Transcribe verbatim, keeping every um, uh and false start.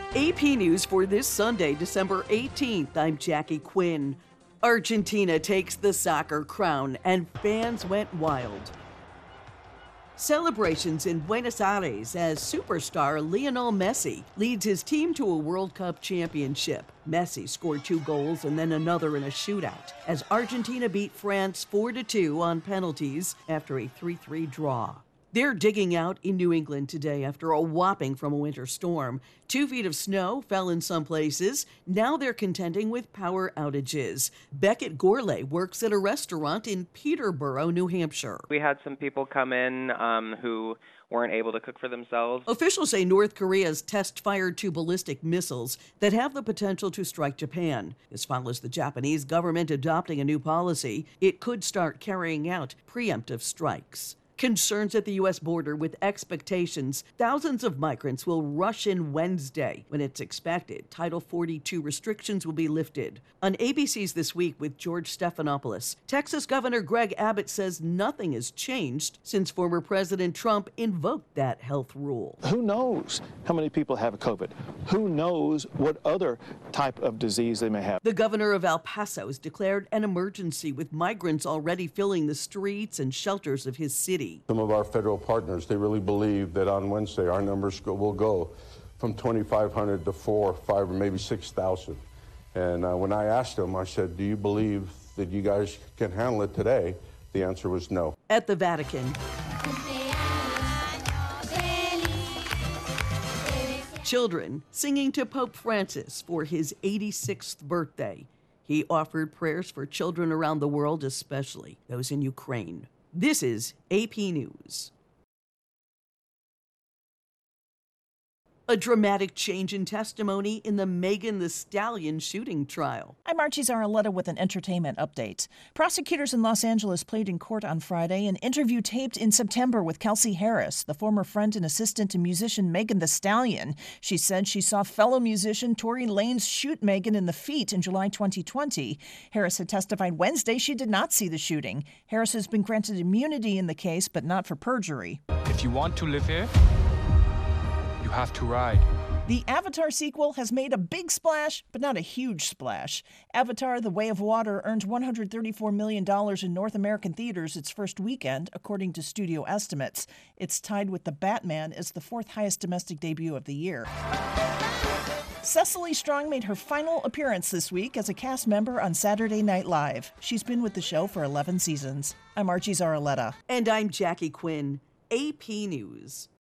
A P News for this Sunday, December eighteenth. I'm Jackie Quinn. Argentina takes the soccer crown and fans went wild. Celebrations in Buenos Aires as superstar Lionel Messi leads his team to a World Cup championship. Messi scored two goals and then another in a shootout as Argentina beat France four to two on penalties after a three three draw. They're digging out in New England today after a whopping from a winter storm. Two feet of snow fell in some places. Now they're contending with power outages. Beckett Gourlay works at a restaurant in Peterborough, New Hampshire. We had some people come in um, who weren't able to cook for themselves. Officials say North Korea's test fired two ballistic missiles that have the potential to strike Japan. This follows the Japanese government adopting a new policy. It could start carrying out preemptive strikes. Concerns at the U S border with expectations thousands of migrants will rush in Wednesday when it's expected Title forty-two restrictions will be lifted. On A B C's This Week with George Stephanopoulos, Texas Governor Greg Abbott says nothing has changed since former President Trump invoked that health rule. Who knows how many people have COVID? Who knows what other type of disease they may have? The governor of El Paso has declared an emergency with migrants already filling the streets and shelters of his city. Some of our federal partners, they really believe that on Wednesday our numbers go, will go from twenty-five hundred to four, five, or maybe six thousand. And uh, when I asked them, I said, do you believe that you guys can handle it today? The answer was no. At the Vatican, children singing to Pope Francis for his eighty-sixth birthday. He offered prayers for children around the world, especially those in Ukraine. This is A P News. A dramatic change in testimony in the Megan Thee Stallion shooting trial. I'm Archie Zaraletta with an entertainment update. Prosecutors in Los Angeles played in court on Friday an interview taped in September with Kelsey Harris, the former friend and assistant to musician Megan Thee Stallion. She said she saw fellow musician Tory Lanez shoot Megan in the feet in July twenty twenty. Harris had testified Wednesday she did not see the shooting. Harris has been granted immunity in the case, but not for perjury. If you want to live here, you have to ride. The Avatar sequel has made a big splash, but not a huge splash. Avatar: The Way of Water earned one hundred thirty-four million dollars in North American theaters its first weekend, according to studio estimates. It's tied with The Batman as the fourth highest domestic debut of the year. Cecily Strong made her final appearance this week as a cast member on Saturday Night Live. She's been with the show for eleven seasons. I'm Archie Zaraletta. And I'm Jackie Quinn. A P News.